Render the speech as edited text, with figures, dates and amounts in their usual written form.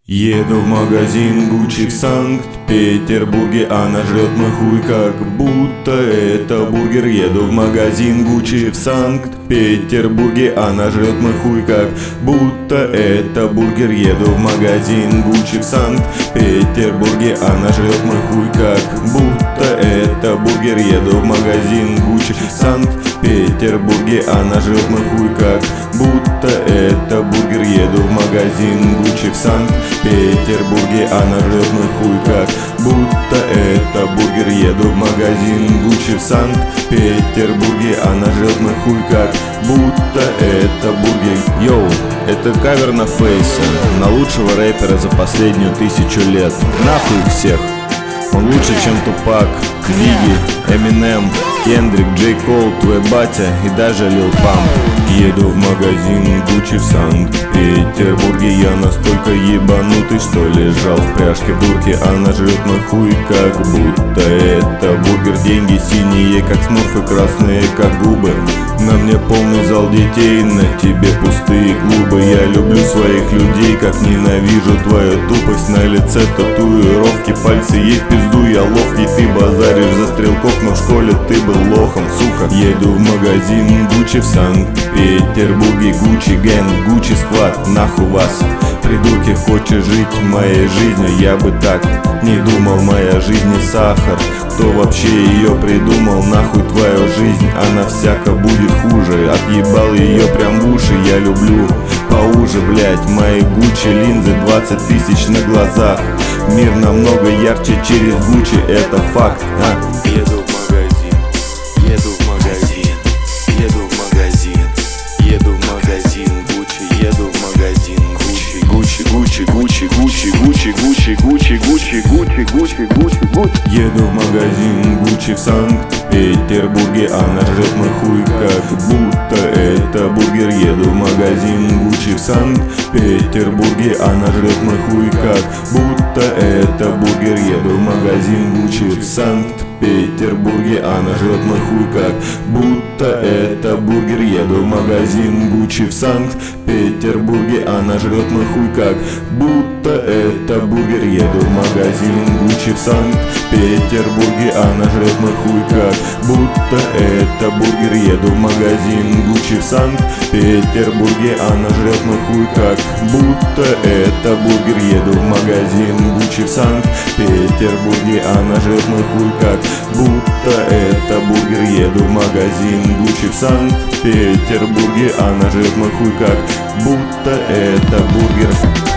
Еду в магазин Гуччи в Санкт-Петербурге. Она жрет мой хуй, как будто это бургер. Еду в магазин Гуччи в Санкт-Петербурге. Она жрет мой хуй, как будто это бургер. Еду в магазин Гуччи в Санкт-Петербурге. Она жрет мой хуй, как будто это бургер. Еду в магазин Гуччи в Санкт-Петербурге. Она жрет мой хуй, как будто это бургер. Еду в магазин Гуччи в Санкт-Петербурге. Она жрет мой хуй, как будто это бургер. Еду в магазин Гуччи в Санкт-Петербурге. Она жрет мой хуй, как будто это бургер. Йоу, это кавер на Фейса, на лучшего рэпера за последнюю 1000 лет. Нахуй их всех. Он лучше, чем Тупак, Бигги, Эминем, Кендрик, Джей Кол, твой батя и даже Лил Памп. Еду в магазин Гуччи в Санкт-Петербурге. Я настолько ебанутый, что лежал в пряжке дурки. Она жрет мой хуй, как будто это бургер. Деньги синие, как смурфы, красные, как губы. На мне полный зал детей, на тебе пустые клубы. Я люблю своих людей, как ненавижу твою тупость. На лице татуировки, пальцы ей в пизду. Я ловкий, ты базаришь за стрелков, но в школе ты был лохом, сука. Еду в магазин Гуччи в Санкт-Петербурге. Гуччи гэнг, Гуччи сквад, нахуй вас, придурки. Хочешь жить моей жизнью? Я бы так не думал. Моя жизнь не сахар, кто вообще ее придумал? Нахуй твою жизнь, она всяко будет хуже. Отъебал ее прям в уши. Я люблю поуже, блять, мои Гуччи линзы 20 тысяч на глазах. Мир намного ярче через Гуччи, это факт. Еду в магазин, еду в магазин, еду в магазин, еду в магазин Гуччи, еду в магазин Гуччи, Гуччи, Гуччи, Гуччи, Гуччи, Гуччи, Гуччи, Гуччи, Гуччи, Гуччи, Гуччи, Гуччи, Гуччи. Еду в магазин Гуччи в Санкт-Петербурге. Она жрет мой хуй, как будто это бургер. Еду в магазин Гуччи в Санкт-Петербурге. Она жрет мой хуй, как будто это бургер. Еду в магазин Гуччи в Санкт-Петербурге. Она жрет мой хуй, как будто это бургер. Еду в магазин Гуччи в Санкт-Петербурге. Она жрет мой хуй, как будто это бургер. Еду в магазин Гуччи в Санкт-Петербурге. Она жрет мой хуй, как будто это бургер. Еду в магазин Гуччи в Санкт-Петербурге. Она жрет мой хуй, как будто это бургер. Еду в магазин Гуччи в Санкт-Петербурге. Она жрет мой хуй, как будто это бургер. Еду в магазин Гуччи в Санкт-Петербурге. Она жрет мой хуй, как будто это бургер.